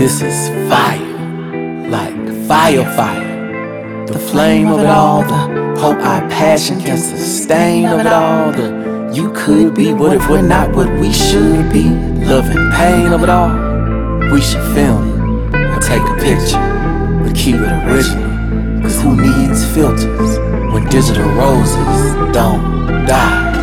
This is fire, like fire. The flame of it all, the hope our passion can sustain of it all. The you could be, what if we're not what we should be? Love and pain of it all. We should film it or take a picture, but keep it original. Cause who needs filters when digital roses don't die?